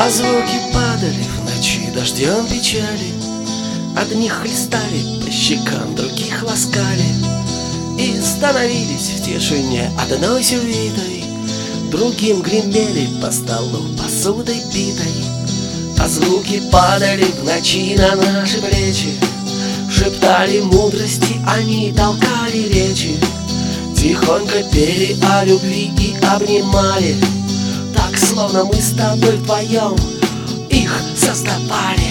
А звуки падали в ночи дождем печали. Одни хлестали по щекам, других ласкали и становились в тишине одной увитой. Другим гремели по столу посудой битой. А звуки падали в ночи на наши плечи, шептали мудрости, они толкали речи, тихонько пели о любви и обнимали, так, словно мы с тобой вдвоем их создавали.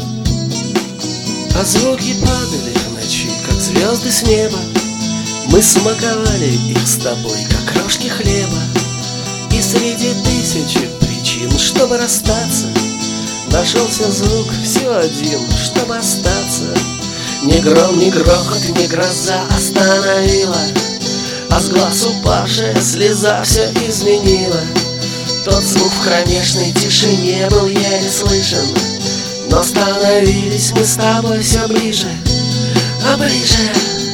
А звуки падали в ночи, как звезды с неба. Мы смаковали их с тобой, как крошки хлеба. И среди тысячи причин, чтобы расстаться, нашелся звук всего один, чтобы остаться. Ни гром, ни грохот, ни гроза остановила, а с глаз упавшая слеза все изменила. Тот звук в кромешной тишине был еле слышен, но становились мы с тобой все ближе, а ближе.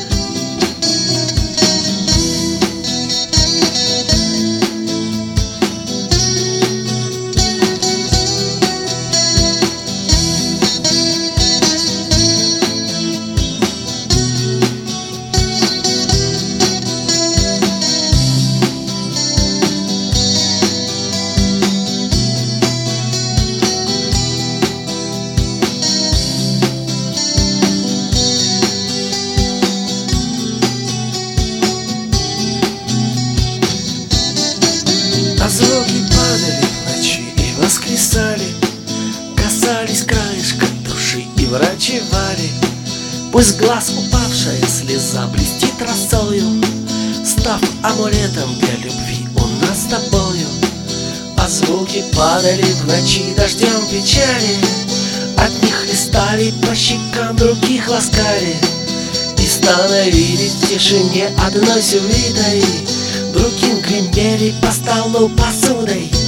А звуки падали в ночи и воскресали, касались краешка души и врачевали. Пусть глаз упавшая слеза блестит росою, став амулетом для любви у нас с тобою. А звуки падали в ночи дождем печали, одних хлестали по щекам, других ласкали и становились в тишине одной увитой. Другим гремели по столу посудой.